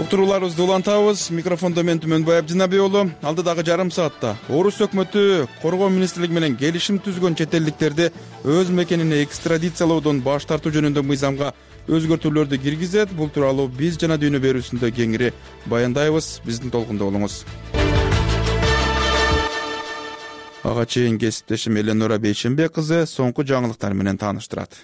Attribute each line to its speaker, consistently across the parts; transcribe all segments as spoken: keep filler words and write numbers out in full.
Speaker 1: Уктурууларыбызды улантабыз. Микрофондо мен Түмөнбай Абдинабий уулу. Алдыдагы жарым саатта Орус өкмөтү Коргоо министрлиги менен келишим түзгөн чет элдиктерди өз мекенине экстрадициялоодон баш тартуу жөнүндө мыйзамга өзгөртүүлөрдү киргизет. Бул тууралуу биз жана дүйнө берүүсүндө кеңири баяндайбыз. Биздин толкунда болуңуз. Ага чейин кесиптешим Эленора Бейшенбек кызы соңку жаңылыктар менен тааныштырат.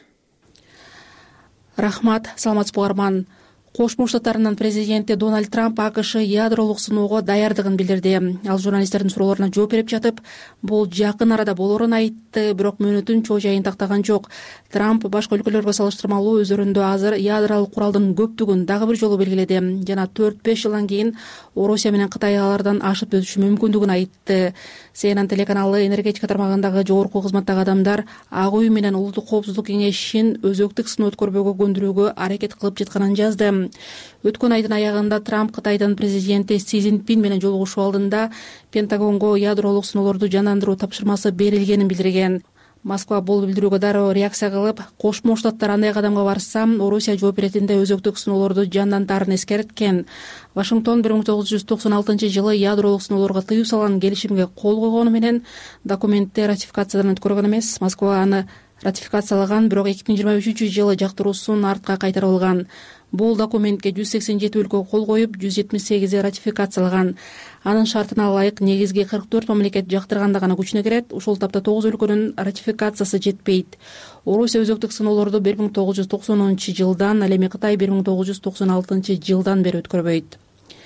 Speaker 2: Рахмат, саламатсызбы угарман. Кошмо Штаттарынын президенти Дональд Трамп АКШ ядролук сыноого даярдыгын билдирди. Ал журналисттердин суроолоруна жооп берип жатып, бул жакын арада болоорун айтты, бирок мөөнөтүн чоо жайын тактаган жок. Трамп башка өлкөлөргө салыштырмалуу өздөрүндө азыр ядролук куралдын көптүгүн дагы бир жолу белгиледи жана төрт беш жылдан кийин Орусия менен Кытай алардан ашып өтүшү мүмкүндүгүн айтты. Си Эн Эн телеканалы энергетика тармагындагы жогорку кызматтагы адамдар Ак үй менен Улуттук коопсуздук кеңешин өзөктүк сыноо өткөрбөөгө көндүрүүгө аракет кылып жатканын жазды. Өткөн айдын аягында Трамп Кытайдын президенти Си Цзиньпин менен жолугушуу алдында Пентагонго ядролук сыноолорду жандандыруу тапшырмасы берилгенин билдирген. Москва бул билдирүүгө дароо реакция кылып, Кошмо Штаттар андай кадамга барса, Орусия жооп беретинде өзөктүк сыноолорду жандантаарын эскерткен. Вашингтон бир миң тогуз жүз токсон алтынчы жылы ядролук сыноолорго тыюу салган келишимге кол койгону менен документти ратификациядан өткөргөн эмес. Москва аны ратификациялаган, бирок эки миң жыйырма үчүнчү жылы жактыруусун артка кайтарып алган. Бул документке жүз сексен жети өлкө кол коюп, жүз жетимиш сегизи ратификациялаган. Анын шартына ылайык негизги кырк төрт мамлекет жактырганда гана күчүнө кирет. Ушул тапта тогуз өлкөнүн ратификациясы жетпейт. Орусия өзөктүк сыноолорду бир миң тогуз жүз токсонунчу жылдан, ал эми Кытай бир миң тогуз жүз токсон алтынчы жылдан бери өткөрбөйт.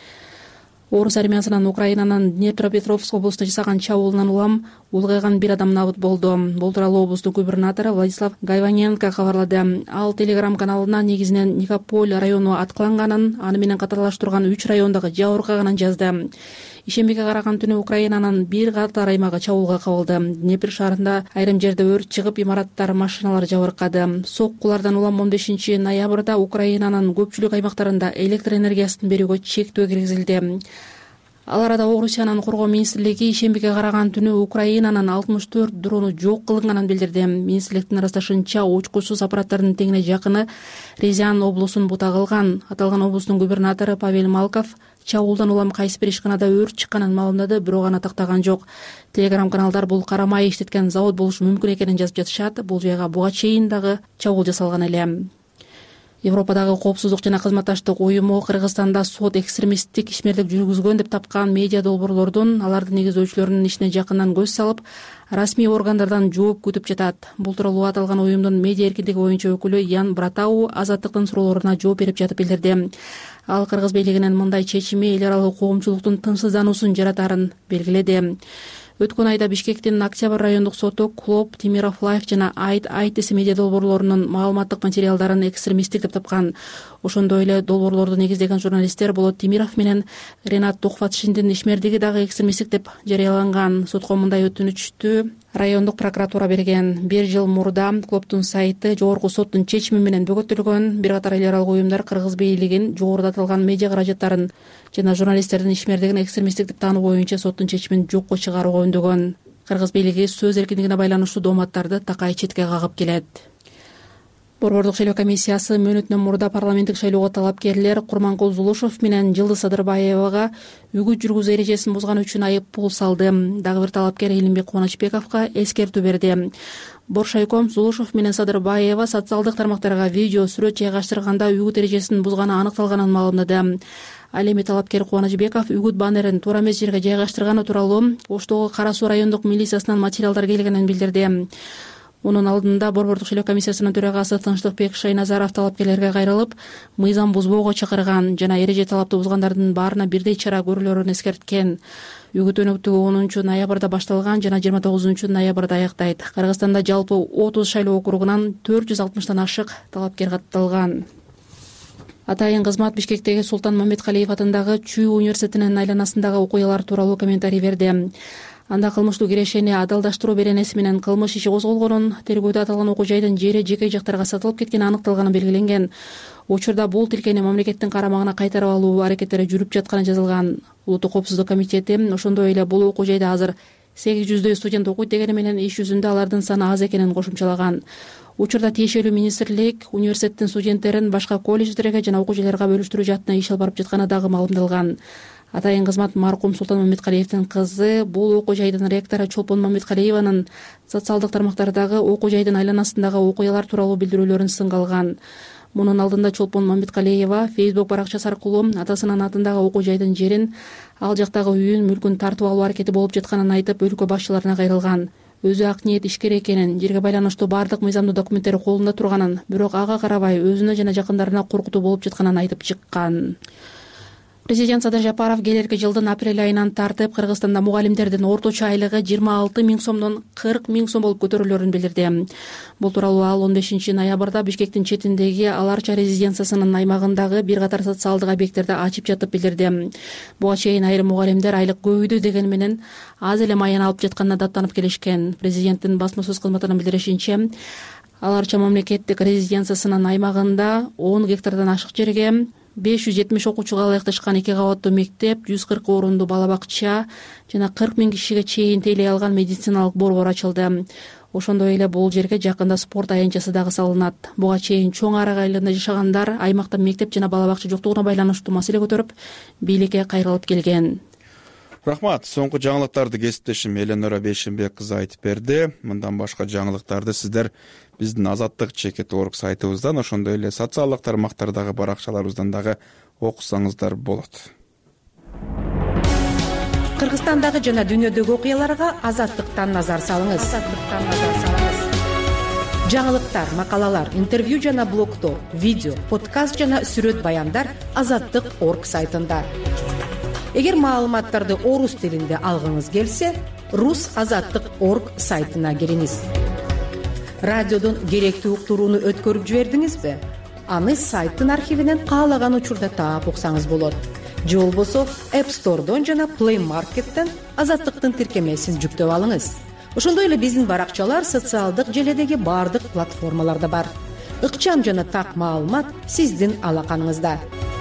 Speaker 2: Орус армиясынын Украинанын Днепропетровск облусунда жасаган чабуулунан улам улгайган бир адам набыт болду. Бул тууралуу облустун губернатору Владислав Гайваненко кабарлады. Ал Телеграм каналына негизинен Никополь району аткыланганын, аны менен катарлаштырган үч райондогу жабыркаганын жазды. Ишембиге караган түнү Украинанын бир катар аймагы чабуулга кабылды. Днепр шаарында айрым жерде өрт чыгып, имараттар, машиналар жабыркады. Соккулардан улам он бешинчи ноябрда Украинанын көпчүлүк аймактарында электр энергиясын берүүгө чектөө киргизилди. Ал арада Орусиянын Коргоо министрлиги ишембиге караган түнү Украинанын алтымыш төрт дрону жок кылынганын билдирди. Министрликтин ырасташынча, учкучсуз аппараттардын теңине жакыны Рязань облусун бута кылган. Аталган облустун губернатору Павел Малков чабуулдан улам кайсы бир ишканада өрт чыкканын маалымдады, бирок аны тактаган жок. Телеграм каналдар бул карамай иштеткен завод болушу мүмкүн экенин жазып жатышат. Бул жайга буга чейин дагы чабуул жасалган эле. Европадагы коопсуздук жана кызматташтык уюму Кыргызстанда сот экстремисттик ишмерлик жүргүзгөн деп тапкан медиа долбоорлордун, алардын негиздөөчүлөрүнүн ишине жакындан көз салып, расмий органдардан жооп күтүп жатат. Бул тууралуу аталган уюмдун медиа эркиндиги боюнча өкүлү Ян Братау Азаттыктын суроолоруна жооп берип жатып билдирди. Ал Кыргыз бийлигинин мындай чечими эл аралык коомчулуктун тынчсыздануусун жаратарын белгиледи. Өткөн айда Бишкектин Октябрь райондук соту Клоп, Тимиров Лайф жана Айт Айтес медиа долбоорлорунун маалыматтык материалдарын экстремисттик деп тапкан. Ошондой эле долбоорлорду негиздеген журналисттер Болот Тимиров менен Ренат Тухватшиндин ишмердиги дагы экстремисттик деп жарыяланган. Сотко мындай өтүнүчтү райондук прокуратура берген. Бир жыл мурда Клоптун сайты жогорку соттун чечими менен бөгөтүлгөн. Бир катар эл аралык уюмдар Кыргыз бийлигин жогоруда аталган медиа каражаттарын жана журналисттердин ишмердигин экстремисттик деп таануу боюнча соттун чечимин жокко чыгарууга өндөгөн. Кыргыз бийлиги сөз эркиндигине байланыштуу дооматтарды такай четке кагып келет. Борбордук шайлоо комиссиясы мөөнөтүнөн мурда парламенттик шайлоого талапкерлер Курманкул Зулушев менен Жылдыз Садырбаевага үгүт жүргүзүү эрежесин бузган үчүн айып пул салды. Дагы бир талапкер Элимбек Кубанычбековго эскертүү берди. Боршайком Зулушев менен Садырбаева социалдык тармактарга видео сүрөт жайгаштырганда үгүт эрежесин бузганы аныкталганын маалымдады. Ал эми талапкер Кубанычбеков үгүт баннерин туура эмес жерге жайгаштырганы тууралуу Оштогу Кара Суу райондук милициясынан материалдар келгенин билдирди. Мунун алдында Борбордук шайлоо комиссиясынын төрагасы Тынчтыкбек Шайназаров талапкерлерге кайрылып, мыйзам бузбоого чакырган жана эреже талапты бузгандардын баарына бирдей чара көрүлөрүн эскерткен. Үгүт өнөктүгү онунчу ноябрда башталган жана жыйырма тогузунчу ноябрда аяктайт. Кыргызстанда жалпы отуз шайлоо округунан төрт жүз алтымыштан ашык талапкер катталган. Атайын кызмат Бишкектеги Султан Мамедкалиев атындагы Чүй университетинин айланасындагы окуялар тууралуу комментарий берди. Анда кылмыштуу кирешени адалдаштыруу беренеси менен кылмыш иши козголгонун, тергөөдө аталган окуу жайдын жери жеке жактарга сатылып кеткени аныкталганы белгиленген. Учурда бул тилкени мамлекеттин карамагына кайтарып алуу аракеттери жүрүп жатканы жазылган. Улуттук коопсуздук комитети ошондой эле бул окуу жайда азыр сегиз жүздөй студент окуйт дегени менен иш жүзүндө алардын саны аз экенин кошумчалаган. учурда тиешелүү министрлик университеттин студенттерин башка колледждерге жана окуу жайларга бөлүштүрүү жаатына иш алып барып жатканы дагы маалымдалган. Атайын кызмат маркум Султан Мамедкалиевдин кызы бул окуу жайдын ректору Чолпон Мамедкалиеванын социалдык тармактардагы окуу жайдын айланасындагы окуялар тууралуу билдирүүлөрүн сынга алган. Мунун алдында Чолпон Мамедкалиева Facebook баракчасы аркылуу атасынын атындагы окуу жайдын жерин, ал жактагы үйүн, мүлкүн тартып алуу аракети болуп жатканын айтып, өлкө башчыларына кайрылган. Өзү ак ниет ишкер экенин, жерге байланыштуу баардык мыйзамдуу документтери колунда турганын, бирок ага карабай өзүнө жана жакындарына коркутуу болуп жатканын айтып чыккан. Президент Садыр Жапаров келерки жылдын апрель айынан тартып Кыргызстанда мугалимдердин орточо айлыгы жыйырма алты миң сомдон кырк миң сом болуп көтөрүлөрүн билдирди. Бул тууралуу ал он бешинчи ноябрда Бишкектин четиндеги Аларча резиденциясынын аймагындагы бир катар социалдык объекттерди ачып жатып билдирди. Буга чейин айрым мугалимдер айлык көбөйдү деген менен аз эле майын алып жатканына даттанып келишкен. Президенттин басма сөз кызматынын билдиришинче, Аларча мамлекеттик резиденциясынын аймагында он гектардан ашык жерге беш жүз жетимиш окуучуга ылайыкташкан эки кабаттуу мектеп, жүз кырк орунду бала бакча жана кырк миң кишиге чейин тейлей алган медициналык борбор ачылды. Ошондой эле бул жерге жакында спорт аянтчасы дагы салынат. Буга чейин чоң арак айылында жашагандар аймакта мектеп жана бала бакча жоктугуна байланыштуу маселе көтөрүп, бийликке кайрылып келген.
Speaker 1: Рахмат. Соңку жаңылыктарды кесиптешим Эленора Бейшенбек кызы айтып берди. Мындан башка жаңылыктарды сиздер биздин Азаттык чекит орг сайтыбыздан, ошондой эле социалдык тармактардагы баракчаларыбыздан дагы окусаңыздар болот.
Speaker 3: Кыргызстандагы жана дүйнөдөгү окуяларга Азаттыктан назар салыңыз. Азаттыктан назар салыңыз. Жаңылыктар, макалалар, интервью жана блогдор, видео, подкаст жана сүрөт баяндар Азаттык точка орг сайтында. Эгер маалыматтарды орус тилинде алгыңыз келсе, рус азаттык точка орг сайтына кириңиз. Радиодон керектүү уктурууну өткөрүп жибердиңизби? Аны сайттын архивинен каалаган учурда таап уксаңыз болот. Же болбосо App Store'дон жана Play Market'тен Азаттыктын тиркемесин жүктөп алыңыз. Ошондой эле биздин баракчалар социалдык желедеги баардык платформаларда бар. Ыкчам жана так маалымат сиздин алаканыңызда.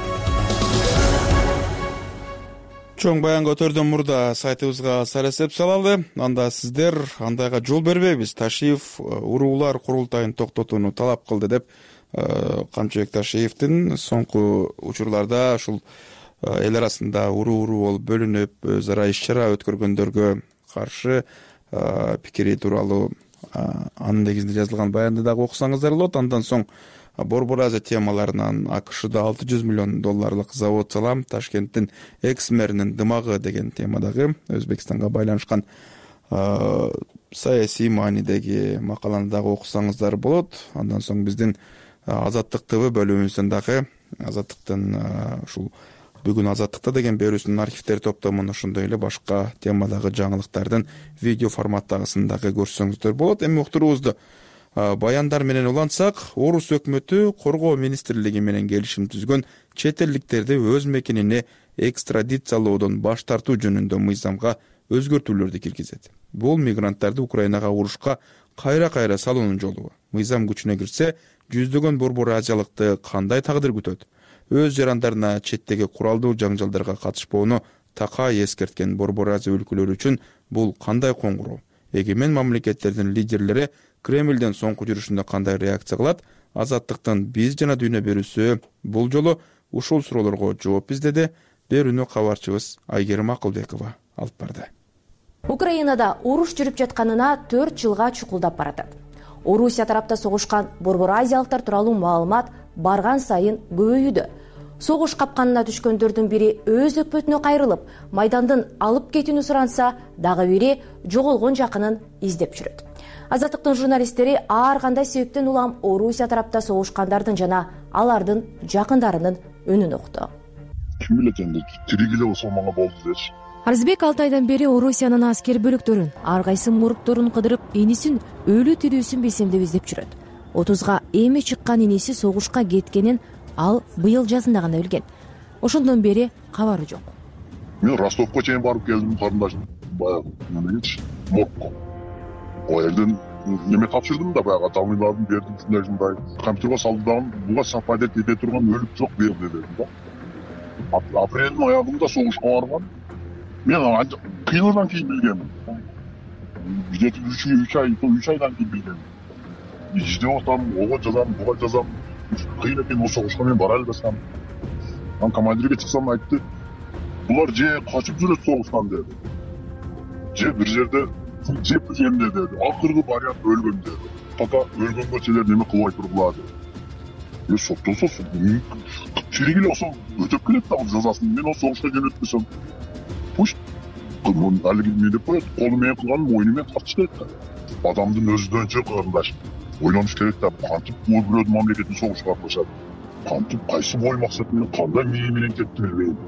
Speaker 1: Чоң баян көтөрдөн мурда сайтыбызга сар эсеп салалы. Анда сиздер андайга жол бербейбиз. Ташиев уруулар курултайын токтотууну талап кылды деп Камчыбек Ташиевдин соңку учурларда ушул эл арасында уруу-уруу болуп бөлүнүп, өз ара иш-чара өткөргөндөргө каршы пикири тууралуу анын негизинде жазылган баянды дагы окусаңыздар болот. Андан соң Борбор Азия темаларынан АКШда алты жүз миллион долларлык завод салам, Ташкенттин экс-мэринин дымагы деген темадагы Өзбекстанга байланышкан саясий маанидеги макаланы дагы окусаңыздар болот. Андан соң биздин Азаттык ТВ бөлүмүбүздөн дагы Азаттыктын ушул бүгүн Азаттыкта деген берүүсүнүн архивдер топтомун, ошондой эле башка темадагы жаңылыктардын видео форматтагысын дагы көрсөңүздөр болот. Эми уктуруубузду баяндар менен улантсак, Орус өкмөтү коргоо министрлиги менен келишим түзгөн чет элдиктерди өз мекенине экстрадициялоодон баш тартуу жөнүндө мыйзамга өзгөртүүлөрдү киргизет. Бул мигранттарды Украинага урушка кайра-кайра салуунун жолу. Мыйзам күчүнө кирсе, жүздөгөн борбор азиялыкты кандай тагдыр күтөт? Өз жарандарына четтеги куралдуу жаңжалдарга катышпоону такай эскерткен борбор азия өлкөлөрү үчүн бул кандай коңгуроо? Эгемен мамлекеттердин лидерлери Кремлден соңку жүрүшүндө кандай реакция кылат? Азаттыктын биз жана дүйнө берүүсү бул жолу ушул суроолорго жооп издеди. Берүүнү кабарчыбыз Айгерим Акылбекова алып барды.
Speaker 4: Украинада уруш жүрүп жатканына төрт жылга чукулдап баратат. Орусия тарапта согушкан борбор азиялыктар тууралуу маалымат барган сайын көбөйүүдө. Согуш капканына түшкөндөрдүн бири өз өкмөтүнө кайрылып, майдандын алып кетүүнү суранса, дагы бири жоголгон жакынын издеп жүрөт. Азаттыктын журналисттери ар кандай себептен улам Орусия тарапта согушкандардын жана алардын жакындарынын үнүн укту.
Speaker 5: Ким билет энди тиригиле болсо мага болду дечи.
Speaker 4: Арзбек алты айдан бери Орусиянын аскер бөлүктөрүн, ар кайсы мурутторун кыдырып, энисин өлү тирүүсүн билсем деп издеп жүрөт. отузга эми чыккан иниси согушка кеткенин ал быйыл жазында гана билген. Ошондон бери кабары жок.
Speaker 5: Мен Ростовко чейин барып келдим, карындашым баягы немечи мокко. О жерден неме тапшырдым да, баягы атамыйлардын бердим, ушундай ушундай компьютерге салды дагы, буга сападет эте турган өлүк жок берди дедим да. Апрелдин аягында согушка барган. Мен кыйындан кийин билгем. Где-то үч ай, үч айдан кийин билгем. издеп атам, ого жазам, буга жазам. Кыйын экен, ошо согушка мен бара албасам. Анан командирге чыксам айтты, булар же качып жүрөт согуштан деди. Же бир жерде же эмне деди. Акыркы вариант өлгөн деди. Пока өлгөнгө чейин неме кылбай тургула деди. Е соктосо чирик эле ошо өтөп келет да ал жазасын. Мен ошо согушка жөнөтпөсөм. Пусть кылмын алиги эмне деп коет, колу менен кылган мойну менен тартыш керек да. Адамдын өзүнчө кырындаш. Ойлонуш керек да, кантип бирөөдүн мамлекетин согушка катышат. Кантип кайсы бой максат менен кандай мээ менен кетти билбейм.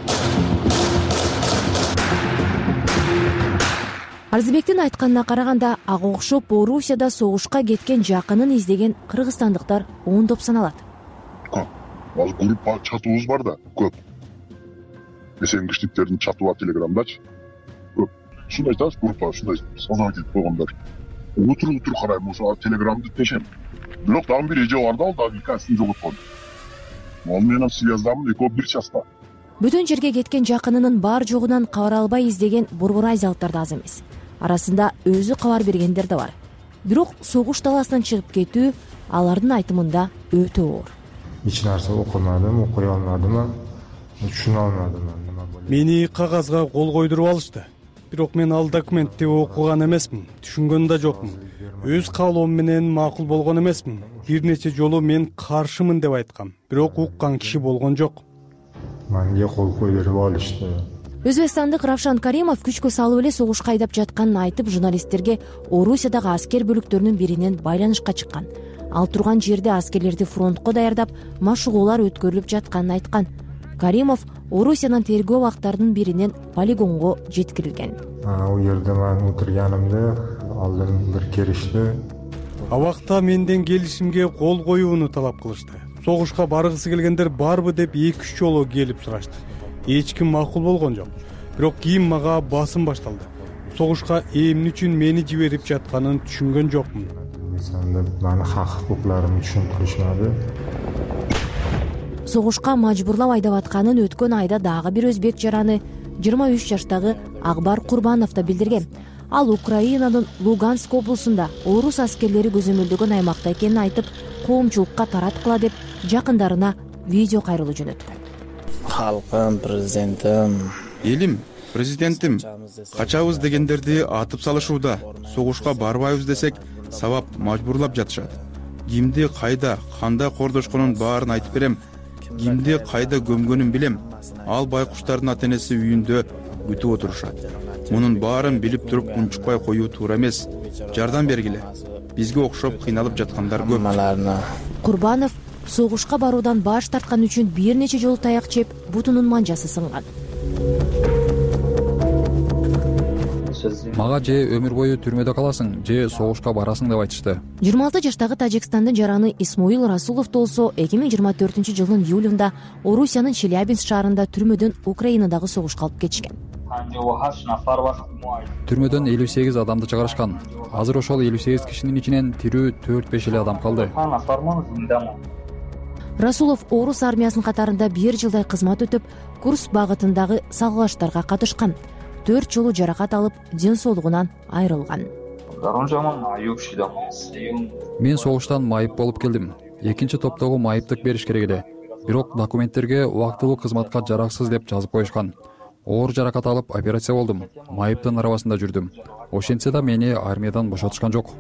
Speaker 4: Арзыбектин айтканына караганда, ага окшоп Орусияда согушка кеткен жакынын издеген кыргызстандыктар оңдоп саналат.
Speaker 5: Ал группа чатыбыз бар да, көп. Эсенгиштиктердин чаты бар Телеграмдачы. Көп. Шундай таш группа, шундай создавать этип койгондар. Утур утур карайм, ошо Телеграмды тешем. Бирок дагы бир эже бар да, ал дагы касын жоготкон. Ал менен связьдамын, экөө бир часта.
Speaker 4: Бүтүн жерге кеткен жакынынын бар жогунан кабар албай издеген борбор азиялыктар да аз эмес. Арасында өзү кабар бергендер да бар. Бирок согуш талаасынан чыгып кетүү алардын айтымында өтө оор.
Speaker 6: Эч нерсе окумадым, окуй алмадым, түшүнө алмадым.
Speaker 7: Мени кагазга кол койдуруп алышты. Бирок мен ал документти окуган эмесмин, түшүнгөн да жокмун. Өз каалоом менен макул болгон эмесмин. Бир нече жолу мен каршымын деп айткам, бирок уккан киши болгон жок.
Speaker 6: Менге кол койдуруп алышты.
Speaker 4: Өзбекстандык Равшан Каримов күчкө салып эле согушка айдап жатканын айтып, журналисттерге Орусиядагы аскер бөлүктөрүнүн биринен байланышка чыккан. Ал турган жерде аскерлерди фронтко даярдап, машыгуулар өткөрүлүп жатканын айткан. Каримов Орусиянын тергөө абактарынын биринен полигонго жеткирилген.
Speaker 6: Ал жерде мен отурганымда алдын бир керишти.
Speaker 7: Абакта менден келишимге кол коюуну талап кылышты. Согушка баргысы келгендер барбы деп эки үч жолу келип сурашты. Эч ким макул болгон жок. Бирок кийин мага басым башталды. Согушка эмне үчүн мени жиберип жатканын түшүнгөн жокмун.
Speaker 6: Менин хак укукларымды түшүндүрүшмөдү.
Speaker 4: Согушка мажбурлап айдап атканын өткөн айда дагы бир өзбек жараны жыйырма үч жаштагы Акбар Курбанов да билдирген. Ал Украинанын Луганск облусунда орус аскерлери көзөмөлдөгөн аймакта экенин айтып, коомчулукка тараткыла деп жакындарына видео кайрылуу жөнөткөн.
Speaker 8: Халкым, президентим,
Speaker 1: элим, президентим, качабыз дегендерди атып салышууда. Согушка барбайбыз десек, сабап мажбурлап жатышат. Кимди кайда, кандай кордошконун баарын айтып берем. Кимди кайда көмгөнүн билем. Ал байкуштардын ата-энеси үйүндө күтүп отурушат. Мунун баарын билип туруп унчукпай коюу туура эмес. Жардам бергиле. Бизге окшоп кыйналып жаткандар көп.
Speaker 4: Курбанов согушка баруудан баш тарткан үчүн бир нече жолу таяк жеп, бутунун манжасы сынган.
Speaker 9: Мага же өмүр бою түрмөдө каласың, же согушка барасың деп айтышты.
Speaker 4: жыйырма алты жаштагы Тажикстандын жараны Исмоил Расулов болсо эки миң жыйырма төртүнчү жылдын июлунда Орусиянын Челябинск шаарында түрмөдөн Украинадагы согушка алып кетишкен.
Speaker 9: Түрмөдөн элүү сегиз адамды чыгарышкан. Азыр ошол элүү сегиз кишинин ичинен тирүү төрт беш эле адам калды.
Speaker 4: Расулов орус армиясынын катарында бир жылдай кызмат өтүп, Курск багытындагы салгылаштарга катышкан. төрт жолу жаракат алып, ден соолугунан айрылган.
Speaker 9: Мен согуштан майып болуп келдим. Экинчи топтогу майыптык бериш керек эле. Бирок документтерге убактылуу кызматка жараксыз деп жазып коюшкан. Оор жаракат алып операция болдум. Майыптын арабасында жүрдүм. Ошентсе да мени армиядан бошотушкан жок.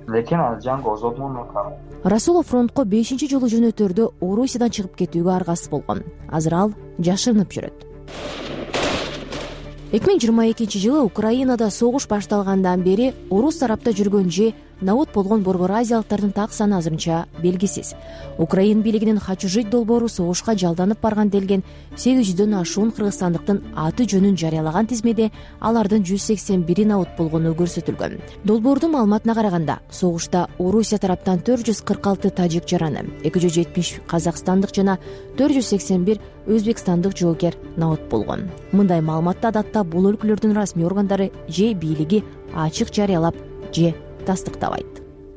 Speaker 4: Расулов фронтко бешинчи жолу жөнөтөрдө Орусиядан чыгып кетүүгө аргасыз болгон. Азыр ал жашырынып жүрөт. эки миң жыйырма экинчи жылы Украинада согуш башталгандан бери орус тарапта жүргөн же набут болгон борбор азиялыктардын так саны азырынча белгисиз. Украин бийлигинин «Хочу жить» долбоору согушка жалданып барган делген сегиз жүздөн ашуун кыргызстандыктын аты жөнүн жарыялаган тизмеде алардын жүз сексен бири набут болгону көрсөтүлгөн. Долбоордун маалыматына караганда, согушта Орусия тараптан төрт жүз кырк алты тажик жараны, эки жүз жетимиш казакстандык жана төрт жүз сексен бир өзбекстандык жоокер набут болгон. Мындай маалыматты адатта бул өлкөлөрдүн расмий органдары же бийлиги ачык жарыялап, же тастыктабайт.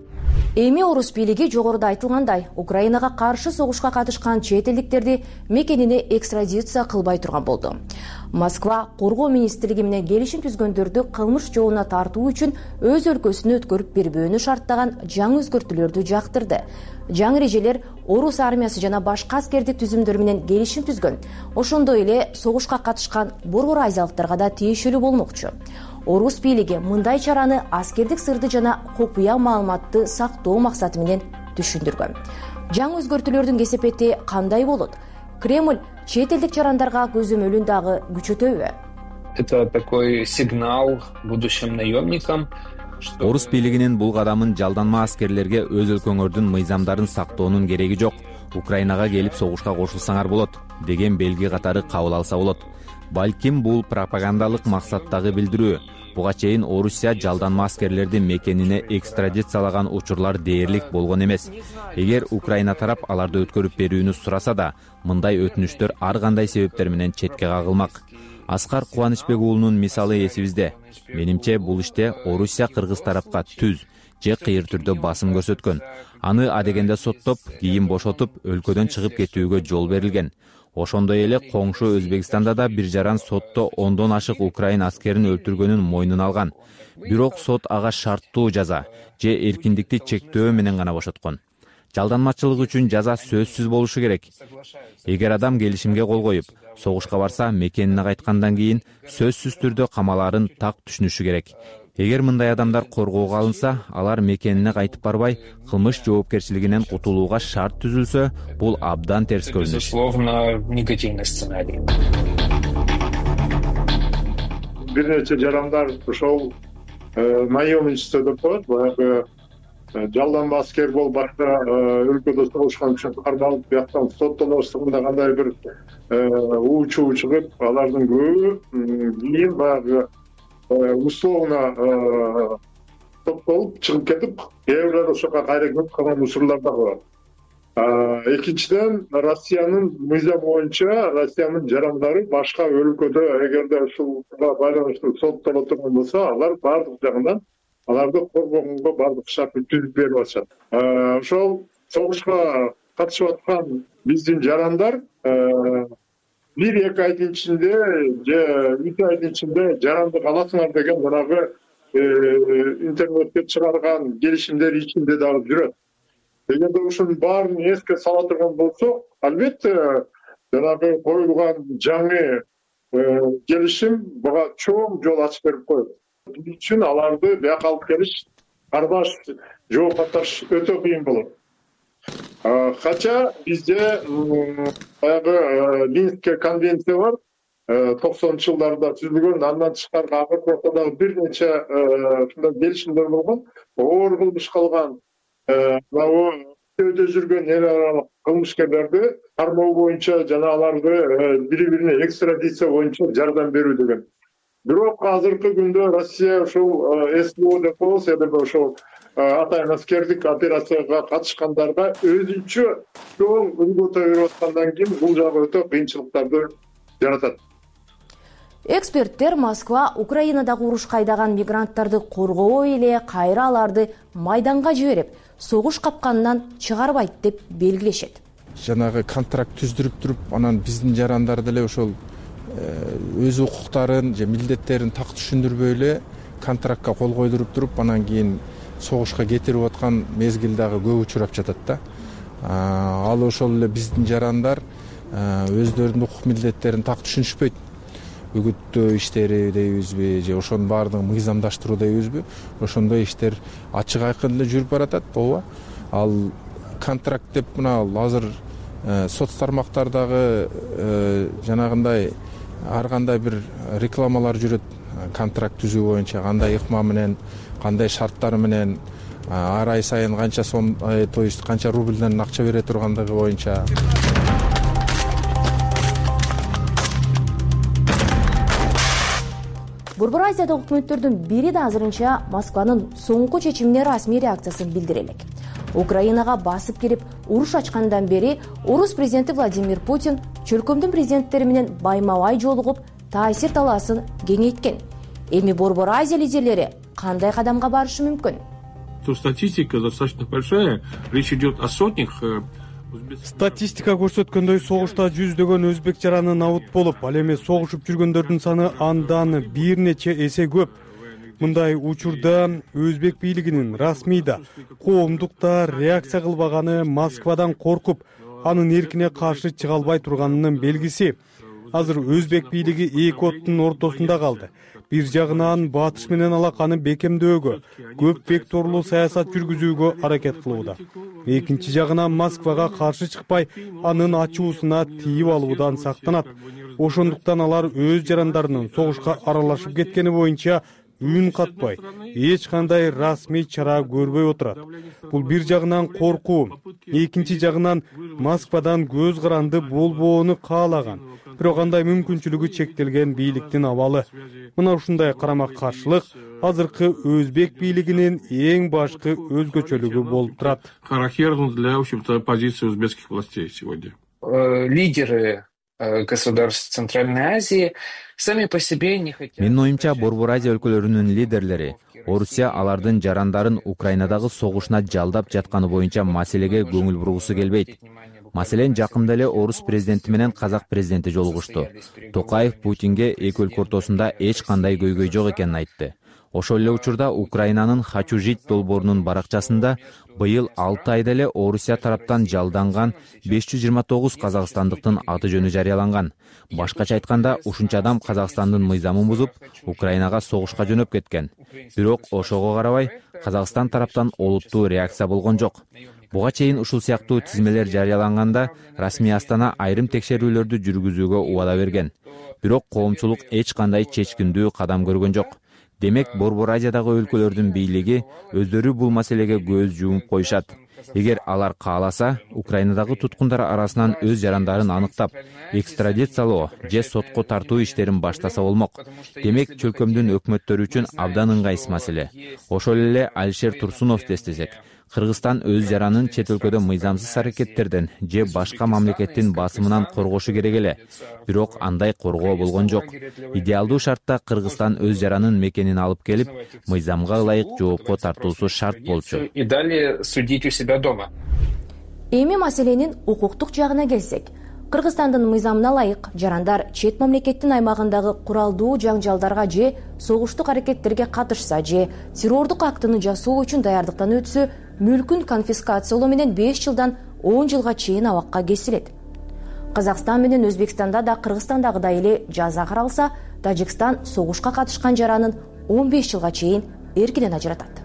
Speaker 4: эми орус бийлиги жогоруда айтылгандай Украинага каршы согушка катышкан чет элдиктерди мекенине экстрадиция кылбай турган болду. Москва коргоо министрлиги менен келишим түзгөндөрдү кылмыш жообуна тартуу үчүн өз өлкөсүнө өткөрүп бербөөнү шарттаган жаңы өзгөртүүлөрдү жактырды. Жаңы эрежелер орус армиясы жана башка аскердик түзүмдөр менен келишим түзгөн. Ошондой эле согушка катышкан борбор азиялыктарга да тиешелүү болмокчу. Орус бийлиги мындай чараны аскердик сырды жана копуя маалыматты сактоо максаты менен түшүндүргөн. Жаңы өзгөртүүлөрдүн кесепети кандай болот? Кремль чет элдик жарандарга көзөмөлүн дагы күчөтөбү?
Speaker 10: Это такой сигнал будущим наемникам.
Speaker 11: Орус бийлигинин бул кадамын жалданма аскерлерге өз өлкөңөрдүн мыйзамдарын сактоонун кереги жок, Украинага келип согушка кошулсаңар болот деген белги катары кабыл алса болот. Балким бул пропагандалык максаттагы билдирүү. Буга чейин Орусия жалданма аскерлерди мекенине экстрадициялаган учурлар дээрлик болгон эмес. Эгер Украина тарап аларды өткөрүп берүүнү сураса да, мындай өтүнүчтөр ар кандай себептер менен четке кагылмак. Аскар Кубанычбек уулунун мисалы эсибизде. Менимче бул иште Орусия кыргыз тарапка түз же кыйыр түрдө басым көрсөткөн. Аны адегенде соттоп, кийин бошотуп, өлкөдөн чыгып кетүүгө жол берилген. Ошондой эле коңшу Өзбекстанда да бир жаран сотто ондон ашык Украин аскерин өлтүргөнүн мойнуна алган. Бирок сот ага шарттуу жаза же эркиндикти чектөө менен гана бошоткон. Жалданмачылык үчүн жаза сөзсүз болушу керек. Эгер адам келишимге кол коюп, согушка барса, мекенине кайткандан кийин сөзсүз түрдө камалаарын так түшүнүшү керек. Эгер мындай адамдар коргоого алынса, алар мекенине кайтып барбай, кылмыш жоопкерчилигинен кутулууга шарт түзүлсө, бул абдан терс көрүнүш.
Speaker 10: Безусловно, негативный сценарий.
Speaker 12: Бир нече жарандар ошол наемничество деп коет, баягы жалданма аскер болуп башка өлкөдө согушкан үчүн кармалып, бияктан соттолуштугунда кандай бир уу чуу чыгып, алардын көбү кийин баягы условно соттолуп чыгып кетип, кээ бирлер ошого кайра келип калган учурлар да бар. Экинчиден, Россиянын мыйзамы боюнча Россиянын жарандары башка өлкөдө эгерде ушуга байланыштуу соттоло турган болсо, алар бардык жагынан аларды коргогонго бардык шарт түзүп берип атышат. Ошол согушка катышып аткан биздин жарандар бир эки айдын ичинде же үч айдын ичинде жарандык аласыңар деген жанагы интернетке чыгарган келишимдер ичинде дагы жүрөт. Эгерде ушунун баарын эске сала турган болсок, албетте жанагы коюлган жаңы келишим буга чоң жол ачып берип коет. Бул үчүн аларды бияка алып келиш, кардаш, жооп катыш өтө кыйын болот. Хотя бизде баягы Минская конвенция бар, токсонунчу жылдарда түзүлгөн, андан тышкары акыркы ортодагы бир нече ушундай келишимдер болгон. Оор кылмыш кылган өтө жүргөн эл аралык кылмышкерлерди кармоо боюнча жана аларды бири бирине экстрадиция боюнча жардам берүү деген. Бирок азыркы күндө Россия ошол СВО деп коебуз, эми ошол атайын аскердик операцияга катышкандарга өзүнчө чоң үлгү берип аткандан кийин бул жагы өтө кыйынчылыктарды жаратат.
Speaker 4: Эксперттер Москва Украинадагы урушка айдаган мигранттарды коргобой эле кайра аларды майданга жиберип, согуш капканынан чыгарбайт деп белгилешет.
Speaker 13: Жанагы контракт түздүрүп туруп, анан биздин жарандар деле ошол өз укуктарын же милдеттерин так түшүндүрбөй эле контрактка кол койдуруп туруп, анан кийин согушка кетирип аткан мезгил дагы көп учурап жатат да. Ал ошол эле биздин жарандар өздөрүнүн укук милдеттерин так түшүнүшпөйт. Үгүттөө иштери дейбизби же ошонун баардыгын мыйзамдаштыруу дейбизби, ошондой иштер ачык айкын эле жүрүп баратат, ооба. Ал контракт деп мына азыр соц тармактардагы жанагындай ар кандай бир рекламалар жүрөт, контракт түзүү боюнча кандай ыкма менен, кандай шарттары менен, ар ай сайын канча сом, то есть канча рубльден акча бере тургандыгы боюнча.
Speaker 4: Борбор Азиядагы өкмөттөрдүн бири да азырынча Москванын соңку чечимине расмий реакциясын билдире элек. Украинага басып кирип, уруш ачкандан бери орус президенти Владимир Путин чөлкөмдүн президенттери менен байма-бай жолугуп, таасир талаасын кеңейткен. Эми Борбор Азия лидерлери кандай кадамга барышы мүмкүн?
Speaker 14: то статистика достаточно большая. Речь идет о сотнях.
Speaker 7: Статистика көрсөткөндөй согушта жүздөгөн өзбек жараны набыт болуп, ал эми согушуп жүргөндөрдүн саны андан бир нече эсе көп. Мындай учурда өзбек бийлигинин расмий да, коомдук да реакция кылбаганы Москвадан коркуп, анын эркине каршы чыга албай турганынын белгиси. Азыр өзбек бийлиги эки оттун ортосунда калды. Бир жагынан батыш менен алаканы бекемдөөгө, көп векторлуу саясат жүргүзүүгө аракет кылууда. Экинчи жагынан Москвага каршы чыкпай, анын ачуусуна тийип алуудан сактанат. Ошондуктан алар өз жарандарынын согушка аралашып кеткени боюнча үн катпай, эч кандай расмий чара көрбөй отурат. Бул бир жагынан коркуу, экинчи жагынан Москвадан көз каранды болбоону каалаган, бирок андай мүмкүнчүлүгү чектелген бийликтин абалы. Мына ушундай карама-каршылык азыркы өзбек бийлигинин эң башкы өзгөчөлүгү болуп турат.
Speaker 14: Характерно для, в общем-то, позиции узбекских властей сегодня.
Speaker 10: Лидеры государств Центральной Азии сами по себе не хотят.
Speaker 11: Менин оюмча, Борбор Азия өлкөлөрүнүн лидерлери Орусия алардын жарандарын Украинадагы согушуна жалдап жатканы боюнча маселеге көңүл бургусу келбейт. Маселен, жакында эле орус президенти менен казак президенти жолугушту. Токаев Путинге эки өлкө ортосунда эч кандай көйгөй жок экенин айтты. Ошол эле учурда Украинанын «Хочу жить» долбоорунун баракчасында быйыл алты айда эле Орусия тараптан жалданган беш жүз жыйырма тогуз казакстандыктын аты жөнү жарыяланган. Башкача айтканда, ушунча адам Казакстандын мыйзамын бузуп, Украинага согушка жөнөп кеткен. Бирок ошого карабай, Казакстан тараптан олуттуу реакция болгон жок. Буга чейин ушул сыяктуу тизмелер жарыяланганда, расмий Астана айрым текшерүүлөрдү жүргүзүүгө убада берген. Бирок коомчулук эч кандай чечкиндүү кадам көргөн жок. Демек, Борбор Азиядагы өлкөлөрдүн бийлиги өздөрү бул маселеге көз жумуп коюшат. Эгер алар кааласа, Украинадагы туткундар арасынан өз жарандарын аныктап, экстрадициялоо же сотко тартуу иштерин баштаса болмок. Демек, чөлкөмдүн өкмөттөрү үчүн абдан ыңгайсыз маселе. Ошол эле Алишер Турсуновду эстесек, Кыргызстан өз жаранын чет өлкөдө мыйзамсыз аракеттерден же башка мамлекеттин басымынан коргошу керек эле. Бирок андай коргоо болгон жок. Идеалдуу шартта Кыргызстан өз жаранын мекенин алып келип, мыйзамга ылайык жоопко тартуусу шарт болчу.
Speaker 10: И далее судить у себя дома.
Speaker 4: Эми маселенин укуктук жагына келсек, Кыргызстандын мыйзамына ылайык жарандар чет мамлекеттин аймагындагы куралдуу жаңжалдарга же согуштук аракеттерге катышса же террордук актыны жасоо үчүн даярдыктан өтсө, мүлкүн конфискациялоо менен беш жылдан он жылга чейин абакка кесилет. Казакстан менен Өзбекстанда да Кыргызстандагыдай эле жаза каралса, Тажикстан согушка катышкан жаранын он беш жылга чейин эркинен ажыратат.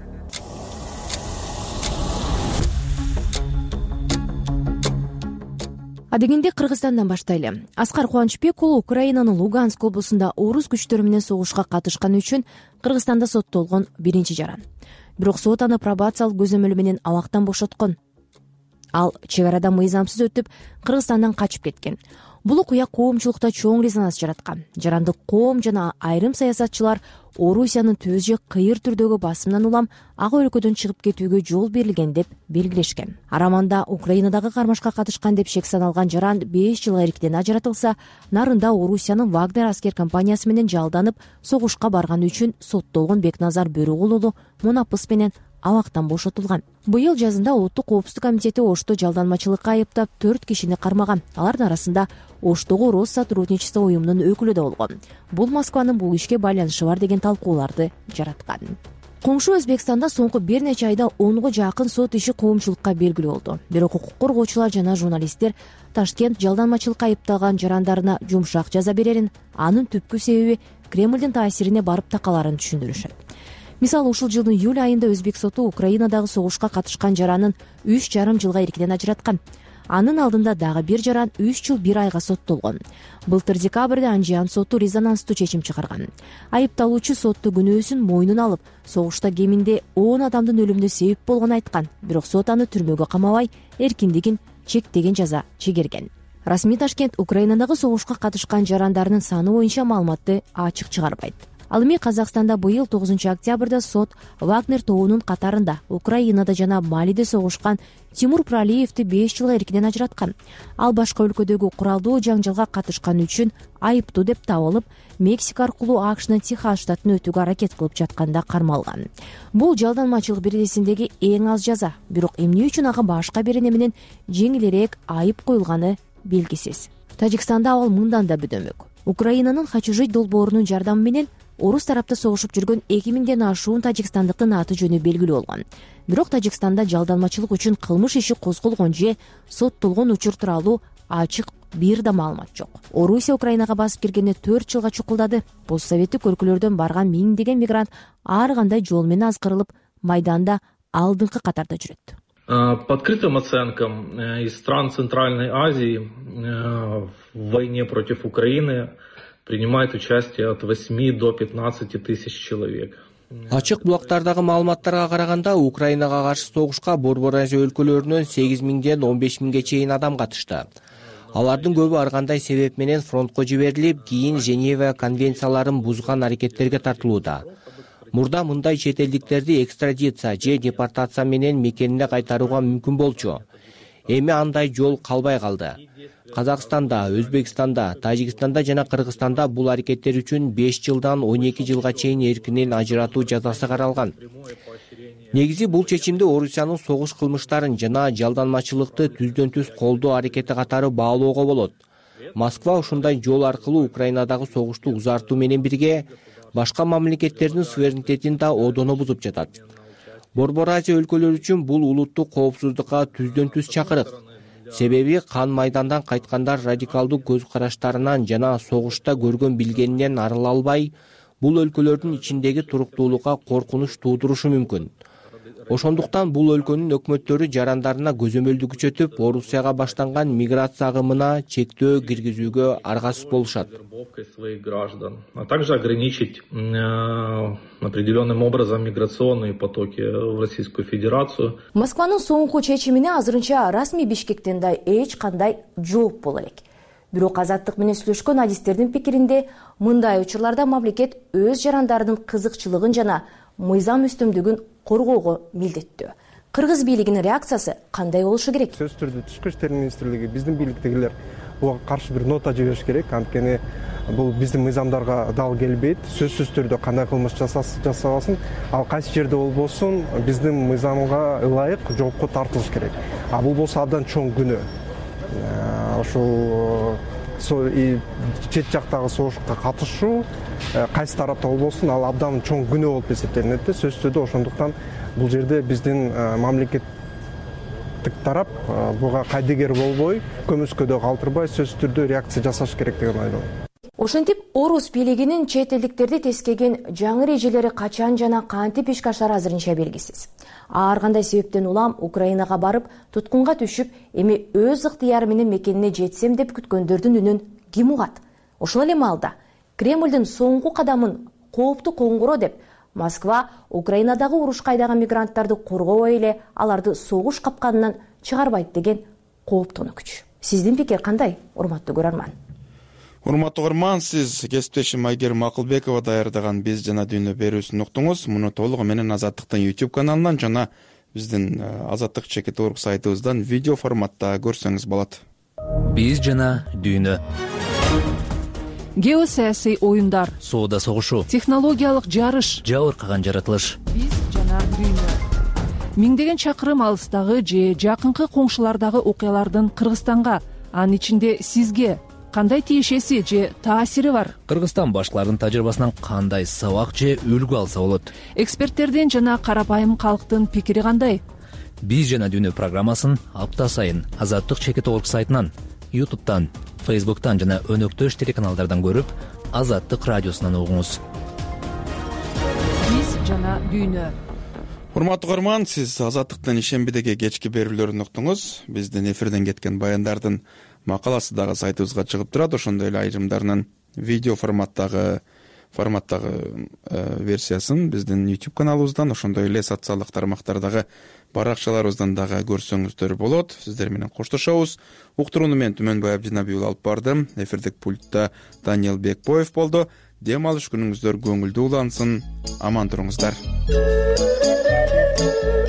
Speaker 4: Адегенде Кыргызстандан баштайлы. Аскар Кубанычбек уулу Украинанын Луганск облусунда орус күчтөрү менен согушка катышканы үчүн Кыргызстанда соттолгон биринчи жаран. Бирок сот аны пробациялык көзөмөл менен абактан бошоткон. Ал чек арада мыйзамсыз өтүп, Кыргызстандан качып кеткен. Бул окуя коомчулукта чоң резонанс жараткан. Жарандык коом жана айрым саясатчылар Орусиянын төз же кыйыр түрдөгү басымынан улам ак өлкөдөн чыгып кетүүгө жол берилген деп белгилешкен. Араманда Украинадагы кармашка катышкан деп шек саналган жаран беш жылга эркинен ажыратылса, нарында Орусиянын Вагнер аскер компаниясы менен жалданып согушка барганы үчүн соттолгон Бекназар Бөрүгул уулу Монапыс менен абактан бошотулган. Быйыл жазында Улуттук коопсуздук комитети Ошто жалданмачылыкка айыптап төрт кишини кармаган. Алардын арасында Оштогу Россотрудничество уюмунун өкүлү да болгон. Бул Москванын бул ишке байланышы бар деген талкууларды жараткан. Коңшу Өзбекстанда соңку бир нече айда онго жакын сот иши коомчулукка белгилүү болду. Бирок укук коргоочулар жана журналисттер Ташкент жалданмачылыкка айыпталган жарандарына жумшак жаза берерин, анын түпкү себеби Кремлдин таасирине барып такаларын түшүндүрүшөт. Мисалы, ушул жылдын июль айында Өзбек соту Украинадагы согушка катышкан жаранын үч жарым жылга эркинен ажыраткан. Анын алдында дагы бир жаран үч жыл бир айга соттолгон. Былтыр декабрда Анжиан соту резонанстуу чечим чыгарган. Айыпталуучу сотто күнөөсүн мойнуна алып, согушта кеминде он адамдын өлүмүнө себеп болгонун айткан. Бирок сот аны түрмөгө камабай, эркиндигин чектеген жаза чегерген. Расмий Ташкент Украинадагы согушка катышкан жарандарынын саны боюнча маалыматты ачык чыгарбайт. ал эми Казакстанда быйыл тогузунчу октябрда сот Вагнер тобунун катарында Украинада жана Малиде согушкан Тимур Пралиевди беш жылга эркинен ажыраткан. Ал башка өлкөдөгү куралдуу жаңжалга катышканы үчүн айыптуу деп табылып, Мексика аркылуу АКШнын Техас штатын өтүүгө аракет кылып жатканда кармалган. Бул жалданмачылык бирдесиндеги эң аз жаза, бирок эмне үчүн ага башка бир эне менен жеңилирээк айып коюлганы белгисиз. Тажикстанда абал мындан да бүдөмөк. Украинанын Хачужить долбоорунун жардамы менен орус тарапта согушуп жүргөн эки миңден ашуун тажикстандыктын аты жөнү белгилүү болгон. Бирок Тажикстанда жалданмачылык үчүн кылмыш иши козголгон же соттолгон учур тууралуу ачык бир да маалымат жок. Орусия Украинага басып киргенине төрт жылга чукулдады. Постсоветтик өлкөлөрдөн барган миңдеген мигрант ар кандай жол менен азгырылып, майданда алдыңкы катарда жүрөт.
Speaker 15: По открытым оценкам, из стран Центральной Азии в войне против Украины принимает участие от восьми до пятнадцати тысяч человек.
Speaker 16: Ачык булактардагы маалыматтарга караганда, Украинага каршы согушка Борбор Азия өлкөлөрүнөн сегиз миңден он беш миңге чейин адам катышты. Алардын көбү ар кандай себеп менен фронтко жиберилип, кийин Женева конвенцияларын бузган аракеттерге тартылууда. Мурда мындай чет элдиктерди экстрадиция же депортация менен мекенине кайтарууга мүмкүн болчу. Эми андай жол калбай калды. Казакстанда, Өзбекстанда, Тажикстанда жана Кыргызстанда бул аракеттер үчүн беш жылдан он эки жылга чейин эркинен ажыратуу жазасы каралган. Негизи бул чечимди Орусиянын согуш кылмыштарын жана жалданмачылыкты түздөн түз колдоо аракети катары баалоого болот. Москва ушундай жол аркылуу Украинадагы согушту узартуу менен бирге башка мамлекеттердин суверенитетин да одоно бузуп жатат. Борбор Азия өлкөлөрү үчүн бул улуттук коопсуздукка түздөн түз чакырык. Себеби кан майдандан кайткандар радикалдуу көз караштарынан жана согушта көргөн билгенинен арыла албай, бул өлкөлөрдүн ичиндеги туруктуулукка коркунуч туудурушу мүмкүн. Ошондуктан бул өлкөнүн өкмөттөрү жарандарына көзөмөлдү күчөтүп, Орусияга баштанган миграция агымына чектөө киргизүүгө аргасыз болушат.
Speaker 15: А также ограничить определенным образом миграционные потоки в Российскую Федерацию.
Speaker 4: Москванын соңку чечимине азырынча расмий Бишкектен да эч кандай жооп боло элек. Бирок Азаттык менен сүйлөшкөн адистердин пикиринде, мындай учурларда мамлекет өз жарандарынын кызыкчылыгын жана мыйзам үстөмдүгүн коргоого милдеттүү. Кыргыз бийлигинин реакциясы кандай болушу керек?
Speaker 17: Сөзсүз түрдө Тышкы иштер министрлиги, биздин бийликтегилер буга каршы бир нота жибериш керек. Анткени бул биздин мыйзамдарга дал келбейт. Сөзсүз түрдө кандай кылмыш жасабасын, ал кайсы жерде болбосун, биздин мыйзамга ылайык жоопко тартылыш керек. А бул болсо абдан чоң күнөө. Ошол чет жактагы согушка катышуу кайсы тарапта болбосун, ал абдан чоң күнөө болуп эсептелинет. Сөзсүз түрдө ошондуктан бул жерде биздин мамлекеттик тарап буга кайдыгер болбой, көмүскөдө калтырбай сөзсүз түрдө реакция жасаш керек деген ойлойм.
Speaker 4: Ошентип, орус бийлигинин чет элдиктерди тескеген жаңы эрежелери качан жана кантип ишке ашары азырынча белгисиз. Ар кандай себептен улам Украинага барып, туткунга түшүп, эми өз ыктыяры менен мекенине жетсем деп күткөндөрдүн үнүн ким угат? Ошол эле маалда Кремлдин соңку кадамын кооптуу коңгуроо деп Москва Украинадагы урушка айдаган мигранттарды коргобой эле аларды согуш капканынан чыгарбайт деген кооптону күч. Сиздин пикир кандай, урматтуу көрөрман?
Speaker 1: Урматтуу көрөрман, сиз кесиптешим Айгерим Акылбекова даярдаган Биз жана дүйнө берүүсүн уктуңуз. Муну толугу менен Азаттыктын YouTube каналынан жана биздин Азаттык чекит орг сайтыбыздан видео форматта көрсөңүз болот.
Speaker 18: Биз жана дүйнө.
Speaker 19: Геосаясий оюндар,
Speaker 18: соода согушу,
Speaker 19: технологиялык жарыш,
Speaker 18: жабыркаган жаратылыш.
Speaker 19: Биз жана дүйнө. Миңдеген чакырым алыстагы же жакынкы коңшулардагы окуялардын Кыргызстанга, анын ичинде сизге кандай тиешеси же таасири бар?
Speaker 18: Кыргызстан башкаларынын тажрыйбасынан кандай сабак же үлгү алса болот?
Speaker 19: Эксперттердин жана карапайым калктын пикири кандай?
Speaker 18: Биз жана дүйнө программасын апта сайын Азаттык чекит орг сайтынан, YouTube'дан, Facebook'tan жана өнөктөш телеканалдардан көрүп, Азаттык радиосунан угуңуз.
Speaker 19: Биз жана дүйнө.
Speaker 1: Урматтуу көрөрман, сиз Азаттыктын ишембидеги кечки берүүлөрүн уктуңуз. Биздин эфирден кеткен баяндардын макаласы дагы сайтыбызга чыгып турат. Ошондой эле айрымдарынын видео форматтагы форматтагы версиясын биздин YouTube каналыбыздан, ошондой эле социалдык тармактардагы баракчаларыбыздан дагы көрсөңүздөр болот. Сиздер менен коштошобуз. Уктурууну мен Түмөнбай Абдинабиул алып бардым. Эфирдик пультта Даниэл Бекбоев болду. дем алыш күнүңүздөр көңүлдүү улансын. Аман туруңуздар.